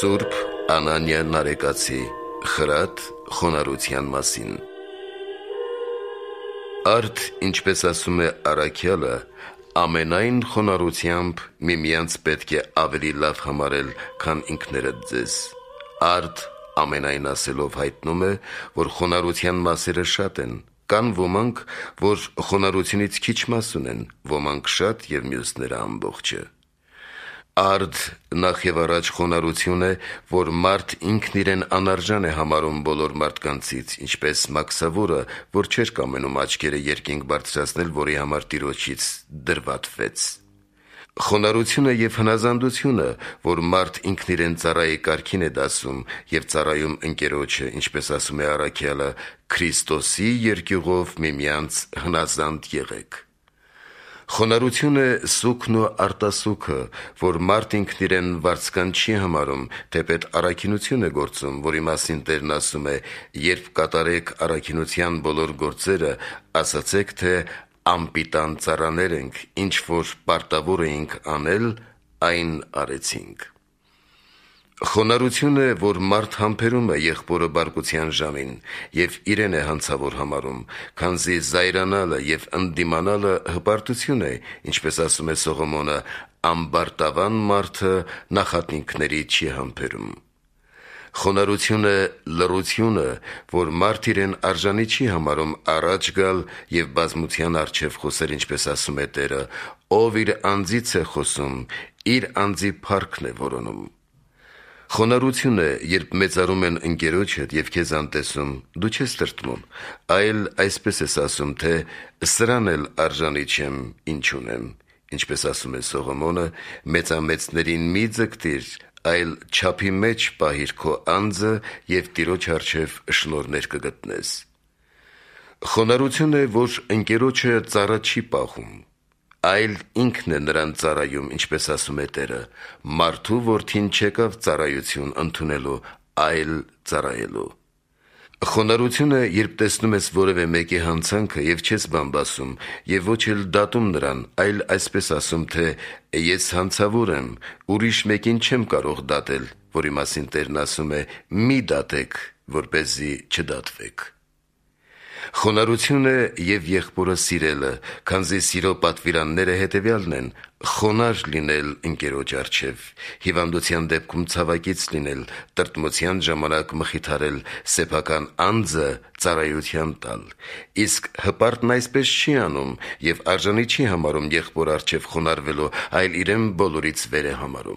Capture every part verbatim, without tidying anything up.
Սուրբ Անանիա Նարեկացի խրատ խոնարհության մասին։ Արդ, ինչպես ասում է առաքյալը, ամենայն խոնարհությամբ միմյանց պետք է ավելի լավ համարել, քան ինքներդ ձեզ։ Արդ ամենայն ասելով հայտնում է, որ խոնարհության մասերը շատ են, կան ոմանք, որ խոնարհությունից քիչ մաս ունեն, ոմանք շատ և մյուսները ամբողջը։ Արդ նախ և առաջ խոնարհություն է, որ մարդ ինքն իրեն անարժան է համարում բոլոր մարդկանցից, ինչպես մաքսավորը, որ չէր կամենում աչքերը երկինք բարձրացնել, որի համար Տիրոջից դրվատվեց։ Խոնարհությունը և հնազանդությունը, որ մարդ ինքն իրեն ծառայի կարգին է դասում և ծառայում ընկերոջը, ինչպես ասում է առաքյալը, Քրիստոսի երկյուղով միմյանց հնազանդ եղեք։ Խոնարհություն է սուգն ու արտասուգը, որ մարդ ինքն իրեն վարձկան չի համարում, թեպետ առաքինություն է գործում, որի մասին Տերն ասում է. «Երբ կատարեք առաքինության բոլոր գործերը, ասացեք, թե անպիտան ծառաներ ենք, ինչ որ պարտավոր էինք անել, այն արեցինք»։ Խոնարհություն է, որ մարդ համբերում է եղբորը բարկության ժամին և իրեն է հանցավոր համարում, քանզի զայրանալը և ընդդիմանալը հպարտություն է, ինչպես ասում է Սողոմոնը, ամբարտավան մարդը նախատինքների չի համբերում։ Խոնարհություն է լռությունը, որ մարդ իրեն արժանի չի համարում առաջ գալ և բազմության առջև խոսել, ինչպես ասում է Տերը, ով իր անձից է խոսում, իր անձի փառքն է որոնում։ Խոնարհություն է, երբ մեծարում են ընկերոջդ և քեզ անտեսում, դու չես տրտմում, այլ այսպես ես ասում, թե սրան էլ արժանի չեմ, ինչ ունեմ, ինչպես ասում է Սողոմոնը, մեծամեծներին մի ձգտիր, այլ չափի մեջ պահիր քո անձը և Տիրոջ առջև շնորհներ կգտնես։ Խոնարհություն է, որ ընկերոջը ծառա չի պահում, այլ ինքն է նրան ծառայում, ինչպես ասում է Տերը, մարդու որդին չեկավ ծառայություն ընդունելու, այլ ծառայելու։ Խոնարհություն է, երբ տեսնում ես որևէ մեկի հանցանքը և չես բամբասում և ոչ էլ դատում նրան, այլ այսպես ասում, թե ես հանցավոր եմ, ուրիշ մեկին չեմ կարող դատել, որի մասին Տերն ասում է. «Մի դատեք, որպեսզի չդատվեք»։ Խոնարհություն է և եղբորը սիրելը, քանզի սիրո պատվիրանները հետևյալն են. խոնարհ լինել ընկերոջ առջև, հիվանդության դեպքում ցավակից լինել, տրտմության ժամանակ մխիթարել, սեփական անձը ծառայության տալ։ Իսկ հպարտն այսպես չի անում և արժանի չի համարում եղբոր առջև խոնարհվելու, այլ իրեն բոլորից վեր է համարում։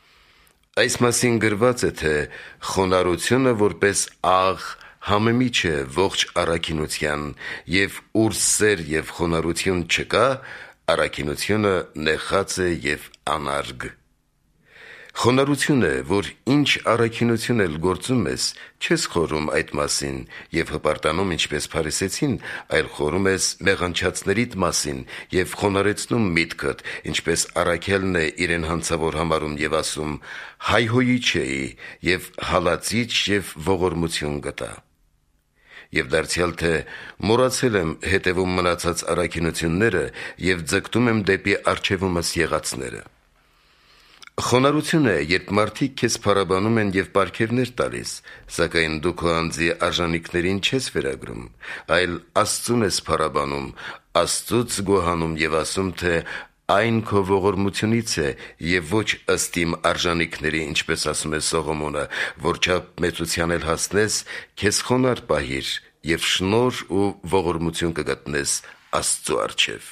Այս մասին գրված է, թե խոնարհությունը որպես աղ համեմիջ է ողջ առաքինության, և ուր սեր և խոնարհություն չկա, առաքինությունը նեխած է և անարգ։ Խոնարհություն է, որ ինչ առաքինություն էլ գործում ես, չես խորհում այդ մասին և հպարտանում, ինչպես փարիսեցին, այլ խորհում ես մեղանչածներիդ մասին և խոնարհեցնում միտքդ, ինչպես առաքյալն է իրեն հանցավոր համարում և ասում. «Հայհոյիչ էի և հալածիչ և ողորմություն գտա»։ Եվ դարձյալ, թե մոռացել եմ հետևում մնացած առաքինությունները և ձգտում եմ դեպի առջևումս եղածները։ Խոնարհություն է, երբ մարդիկ քեզ փառաբանում են և պարգևներ տալիս, սակայն դու քո անձի արժանիքներին չես վերագրում, այլ Աստծուն ես փառաբանում, Աստծուց գոհանում և ասում, թե այն քո ողորմությունից է և ոչ ըստ իմ արժանիքների, ինչպես ասում է Սողոմոնը, որչափ մեծության էլ հասնես, քեզ խոնարհ պահիր և շնորհ ու ողորմություն կգտնես Աստծու առջև։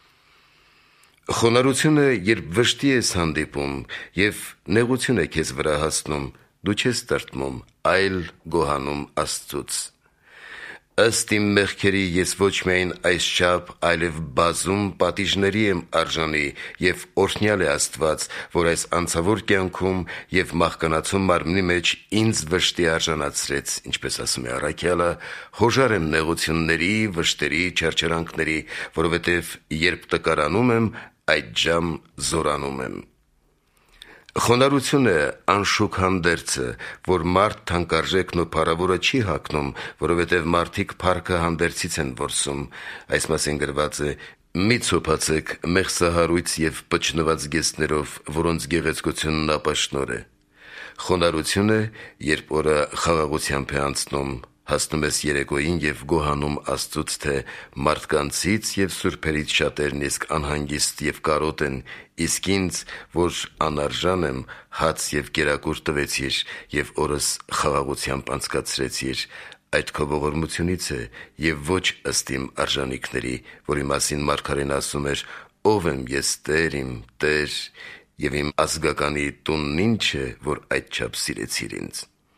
Խոնարհություն է, երբ վշտի ես հանդիպում և նեղություն է քեզ վրա հասնում, դու չես տրտմում, այլ գոհանում Աստծուց։ Ըստ իմ մեղքերի ես ոչ միայն այսչափ, այլև բազում պատիժների եմ արժանի և օրհնյալ է Աստված, որ այս անցավոր կյանքում և մահկանացու մարմնի մեջ ինձ վշտի արժանացրեց, ինչպես ասում է առաքյալը, հոժար եմ նեղությունների, վշտերի, չարչարանքների, որովհետև երբ տկարանում եմ, այդժամ զորանում եմ։ Խոնարհություն է անշուք հանդերձը, որ մարդ թանկարժեքն ու փառավորը չի հագնում, որովհետև մարդիկ փառքը հանդերձից են որսում։ Այս մասին գրված է. «Մի ցոփացեք մեղսահարույց և պչնված գեստներով, որոնց գեղեցկությունն ապաշնոր է»։ Խոնարհություն է, երբ օրը խաղաղությամբ է անցնում, հասնում ես երեկոյին և գոհանում Աստծուց, թե մարդկանցից և սուրբերից շատերն իսկ անհանգիստ և կարոտ են, իսկ ինձ, որ անարժան եմ, հաց և կերակուր տվեցիր և օրս խաղաղությամբ անցկացրեցիր, այդ քո ողորմությունից է և ոչ ըստ իմ արժանիքների, որի մասին մարգարեն ասում էր. «Ով եմ ես, Տեր իմ, Տեր, և իմ ազգականի տունն ի՞նչ է, որ այդչափ սիրեցիր ինձ»։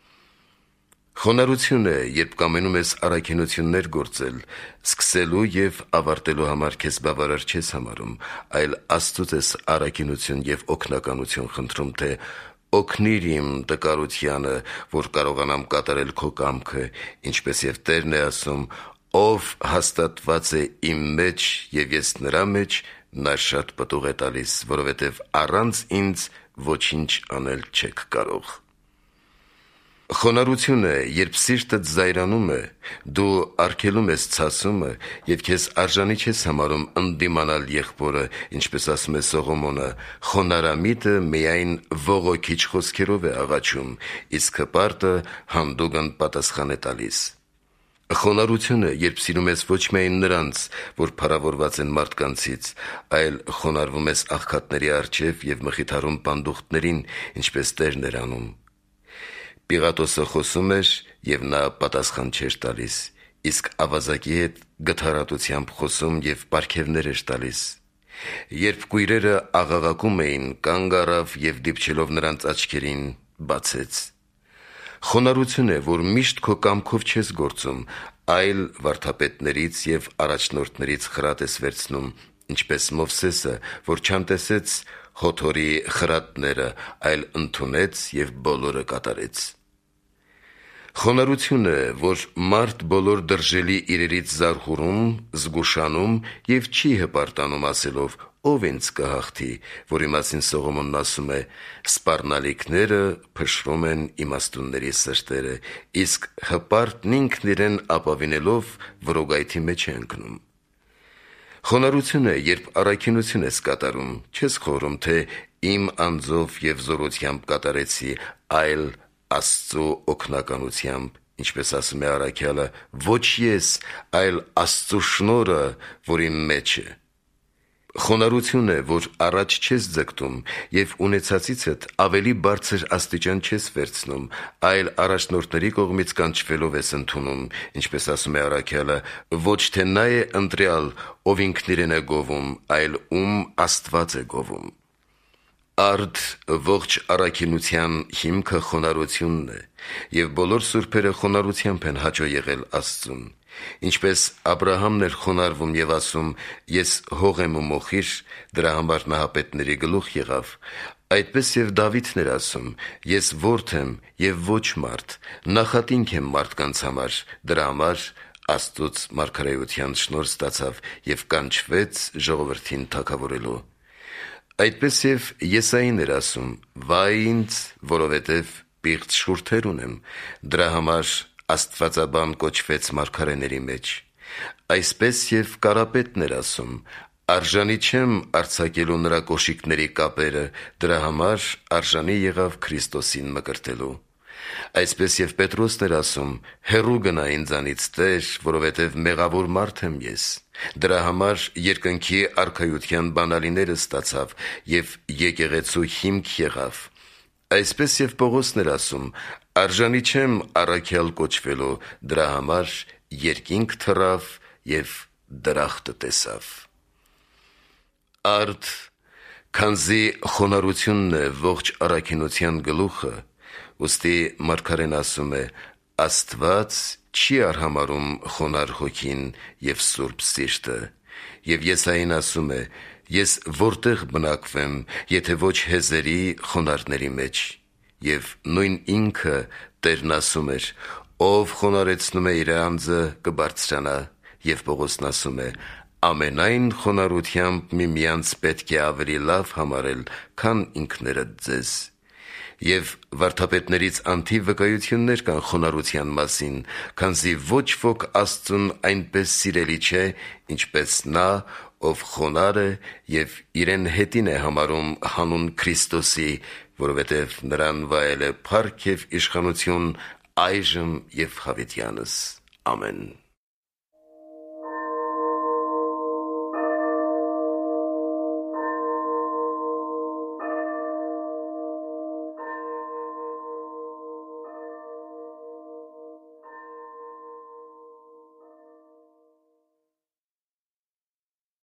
Խոնարհություն է, երբ կամենում ես առաքինություններ գործել, սկսելու և ավարտելու համար քեզ բավարար չես համարում, այլ Աստծուց ես առաքինություն և օգնականություն խնդրում, թե օգնիր իմ տկարությանը, որ կարողանամ կատարել քո կամքը, ինչպես և Տերն է ասում. «Ով հաստատված է իմ մեջ, և ես նրա մեջ, նա շատ պտուղ է տալիս, որովհետև առանց ինձ ոչինչ անել չեք կարող»։ Խոնարհություն է, երբ սիրտդ զայրանում է, դու արգելում ես ցասումը և քեզ արժանի չես համարում ընդդիմանալ եղբորը, ինչպես ասում է Սողոմոնը. «Խոնարհամիտը միայն ողոքիչ խոսքերով է աղաչում, իսկ հպարտը հանդուգն պատասխան է տալիս»։ Խոնարհություն է, երբ սիրում ես ոչ միայն նրանց, որ փառավորված են մարդկանցից, այլ խոնարհվում ես աղքատների առջև և մխիթարում պանդուխտներին, ինչպես Տերն էր անում։ Պիղատոսը խոսում էր, և նա պատասխան չէր տալիս, իսկ ավազակի հետ գթառատությամբ խոսում և պարգևներ էր տալիս։ Երբ կույրերը աղաղակում էին, կանգ առավ և դիպչելով նրանց աչքերին, բացեց։ Խոնարհություն է, որ միշտ քո կամքով չես գործում, այլ վարդապետներից և առաջնորդներից խրատ ես վերցնում, ինչպես Մովսեսը, որ չանտեսեց Հոթորի խրատները, այլ ընդունեց և բոլորը կատարեց։ Խոնարհություն է, որ մարդ բոլոր դրժելի իրերից զարհուրում, զգուշանում և չի հպարտանում ասելով. «Ո՞վ ինձ կհաղթի», որի մասին Սողոմոնն ասում է. «Սպառնալիքները փշրում են իմաստունների սրտերը, իսկ հպարտն ինքն իրեն ապավինելով որոգայթի մեջ է ընկնում»։ Խոնարհություն է, երբ առաքինություն ես կատարում, չես խորհում, թե իմ անձով և զորությամբ կատարեցի, այլ Աստծու օգնականությամբ, ինչպես ասում է առաքյալը. «Ոչ ես, այլ Աստծու շնորհը, որ իմ մեջ է»։ Խոնարհություն է, որ առաջ չես ձգտում և ունեցածիցդ ավելի բարձր աստիճան չես վերցնում, այլ առաջնորդների կողմից կանչվելով ես ընդունում, ինչպես ասում է առաքյալը. «Ոչ թե նա է ընտրյալ, ով ինքն իրեն է գովում, այլ ում Աստված է գովում»։ Արդ ողջ առաքինության հիմքը խոնարհությունն է, և բոլոր սուրբերը խոնարհությամբ են հաճո եղել Աստծուն։ Ինչպես Աբրահամն էր խոնարհվում և ասում. «Ես հող եմ ու մոխիր», դրա համար նահապետների գլուխ եղավ, այդպես և Դավիթն էր ասում. «Ես որդի եմ և ոչ մարդ, նախատինք եմ մարդկանց համար», դրա համար Աստծուց մարգարեության շնորհ ստացավ և կանչվեց ժողովրդին թագավորելու։ Այդպես և Եսային էր ասում. «Վայ ինձ, որովհետև պիղծ շուրթեր ունեմ», դրա համար աստվածաբան կոչվեց մարգարեների մեջ։ Այսպես և Կարապետն էր ասում. «Արժանի չեմ արձակելու նրա կոշիկների կապերը», դրա համար արժանի եղավ Քրիստոսին մկրտելու։ Այսպես և Պետրոսն էր ասում. «Հեռու գնա ինձանից, Տեր, որովհետև մեղավոր մարդ եմ ես»։ Դրա համար երկնքի արքայության բանալիները ստացավ և եկեղեցու հիմք եղավ։ Այսպես և Պողոսն էր ասում. «Արժանի չեմ առաքյալ կոչվելու», դրա համար երկինք թռավ և դրախտը տեսավ։ Արդ, քանզի խոնարհությունն է ողջ առաքինության գլուխը, ուստի մարգարեն ասում է. «Աստված չի արհամարհում խոնարհ հոգին և սուրբ սիրտը»։ Եվ Եսային ասում է. «Ես որտե՞ղ բնակվեմ, եթե ոչ հեզերի խոնարհների մեջ»։ Եվ նույն ինքը Տերն ասում էր. «Ով խոնարհեցնում է իր անձը, կբարձրանա»։ Եվ Պողոսն ասում է. «Ամենայն խոնարհությամբ միմյանց պետք է ավելի լավ համարել, քան ինքներդ ձեզ»։ Եվ վարդապետներից անթիվ վկայություններ կան խոնարհության մասին, քանզի ոչ ոք Աստծուն այնպես սիրելի չէ, ինչպես նա, ով խոնարհ է և իրեն հետին է համարում հանուն Քրիստոսի, որովհետև նրան վայել է փառք և իշխանություն այժմ և հավիտյանս։ Ամեն։